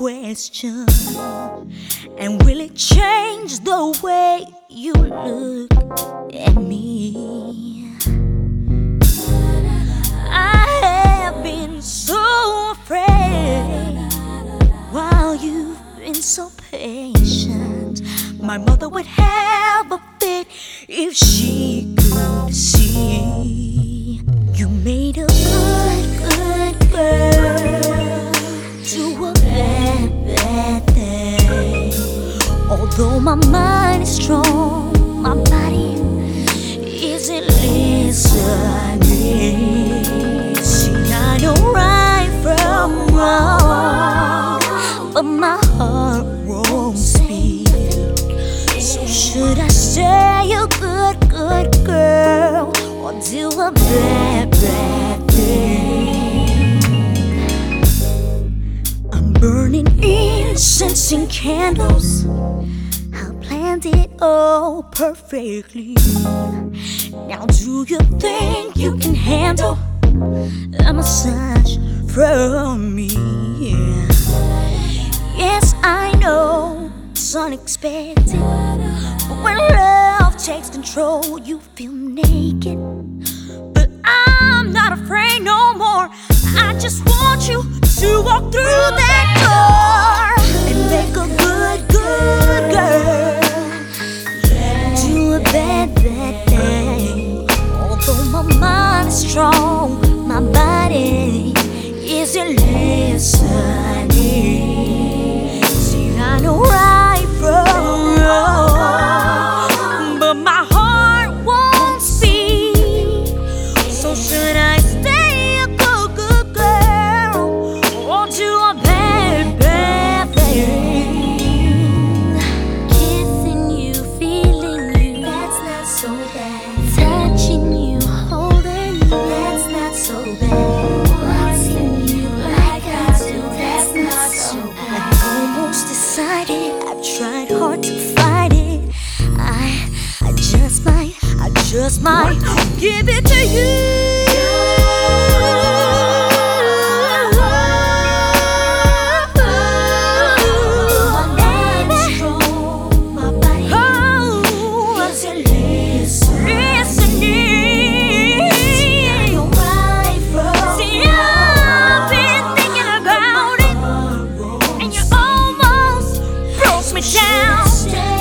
question, and will it change the way you look at me? I have been so afraid while you've been so patient. My mother would have a fit if she could see you made a good girl to a bad thing. Although my mind is strong, my body isn't listening. See, I know right from wrong, but my heart won't speak. So should I stay a good girl or do a bad thing? I'm burning incense and candles. I planned it all perfectly. Now do you think you can handle a massage from me? Yes, I know it's unexpected, but when love takes control, you feel naked. But I'm not afraid no more. I just want you to walk through that door and make a good girl do a bad thing. Although my mind is strong, my body isn't listening. See, I know right from wrong, but my heart won't speak. So should I stay a good girl or do a bad thing? Kissing you, feeling you, that's not so bad. Touching you, holding you, that's not so bad. Watching you like I do, that's not so bad. I'm almost decided, I've tried hard to fight it. I just might give it to you. Down.